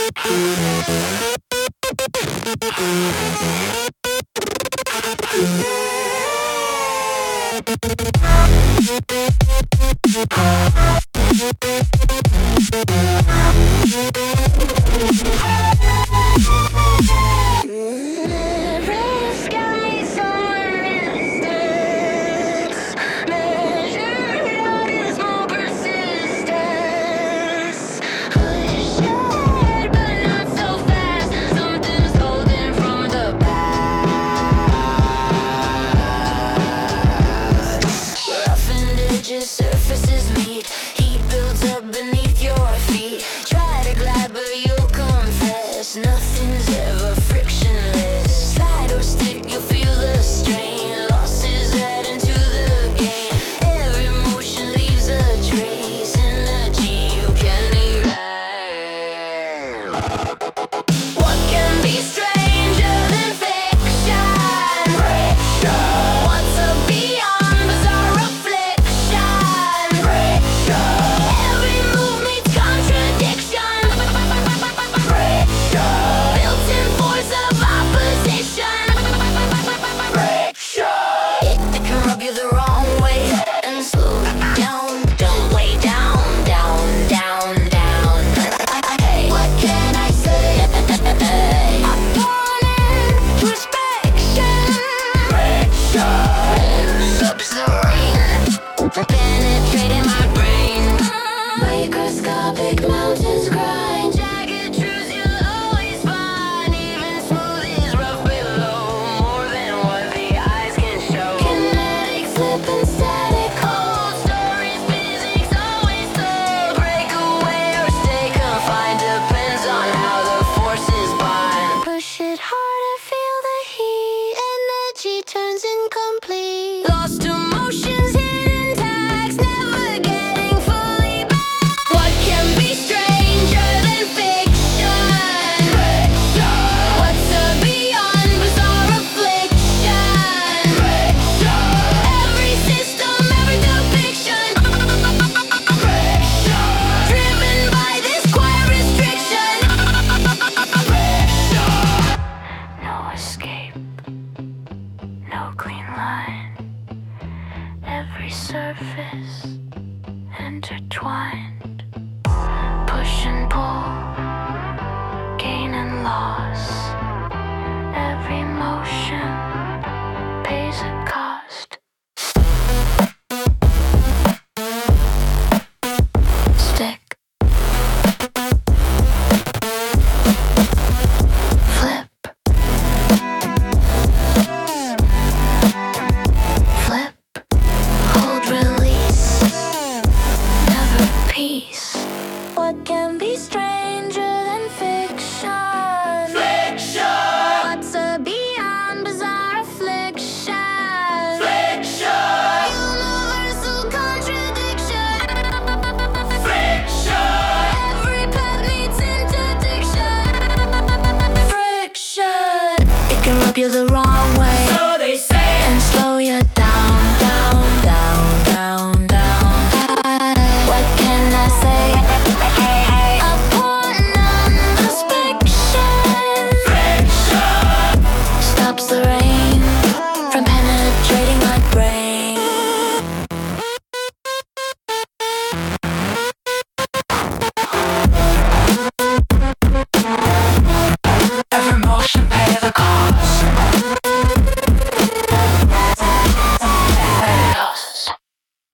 Surfaces meet, heat builds up beneath your feet. Try to glide, but you'll confess nothing's ever frictionless. Slide or stick, you'll feel the strain. Losses add into the gain. Every motion leaves a trace. Energy you can erase. What can be stranger than fiction? What's a beyond bizarre affliction? Every move meets contradiction. Built-in force of opposition. It can rub you the wrong way and slow you down. Don't way down, down, down, down. Hey, what can I say? Opponent, perspection. Subserene, penetrating my brain. Microscopic mountains grind. Jagged truths you'll always find. Even smooth is rough below. More than what the eyes can show. Kinetic slip and static. Cold stories, physics always slow. Break away or stay confined. Depends on how the forces bind. Push it harder, feel the heat. Energy turns incomplete. Lost emotions, hidden tags. Never getting fully back. What can be stranger than fiction? What's a beyond bizarre affliction? Every system, every depiction. Driven by this quiet restriction. No escape, no clean line. Every surface intertwined. Push and pull, gain and loss. Every motion pays a cost. Stick, flip, flip, hold, release, never peace. What can be stranger than fiction? What's a beyond bizarre affliction? Universal contradiction. Every path meets interdiction. Friction. It can rub you the wrong way. So they say. And slow you down, down, down, down, down. What can I say? Upon inspection. Stops the rain from penetrating my brain. Every motion pay the cost.